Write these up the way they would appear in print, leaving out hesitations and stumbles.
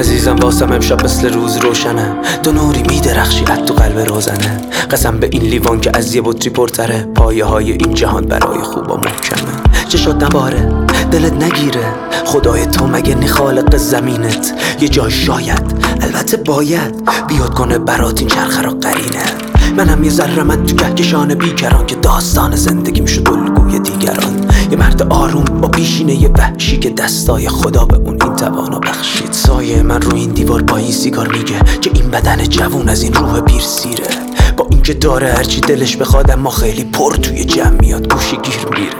عزیزم واسم امشب مثل روز روشنه، تو نوری میدرخشی از تو قلب روزنه. قسم به این لیوان که از یه بطری پرتره، پایه های این جهان برای خوبا محکمه. چه شد نباره دلت نگیره، خدای تو مگه نی خالق زمینت؟ یه جای شاید البته باید بیاد کنه برات این چرخه را قرینه. منم یه ذره من تو کهکشان بیکران که داستان زندگیم شد الگوی دیگران. یه مرد آروم با پیشینه یه وحشی که دستای خدا به اون این توانو بخشید. سایه من رو این دیوار با این سیگار میگه که این بدن جوون از این روح پیر سیره. با اینکه داره هرچی دلش بخواد اما خیلی پر توی جمع میاد گوشی گیر میره.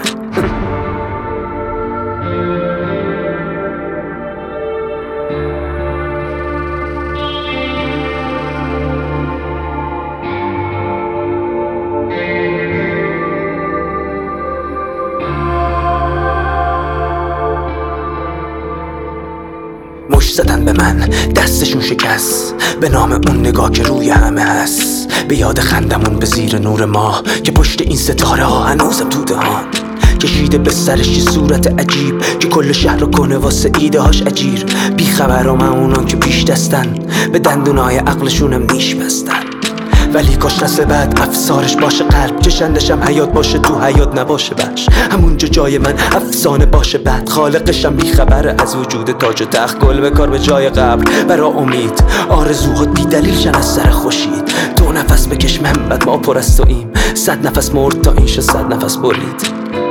مشت زدن به من دستشون شکست به نام اون نگاه که روی همه هست. به یاد خندمون به زیر نور ماه که پشت این ستاره ها هنوزم تو دهان. کشیده به سرش یه صورت عجیب که کل شهر رو کنه واسه ایده هاش اجیر. بی خبرام اونان که پیش دستن به دندونای عقلشونم نیش بستن. ولی کاش نسل بعد افسارش باشه قلب، چشندشم حیات باشه تو حیات نباشه بش. همونجا جای من افسانه باشه بعد، خالقشم بیخبره از وجود تاج و تخت. گل به کار به جای قبر برا امید، آرزوها بی دلیل شن از سر خوشید. 2 نفس بکش من بعد ما پر از توییم، 100 نفس مرد تا این شد 100 نفس برید.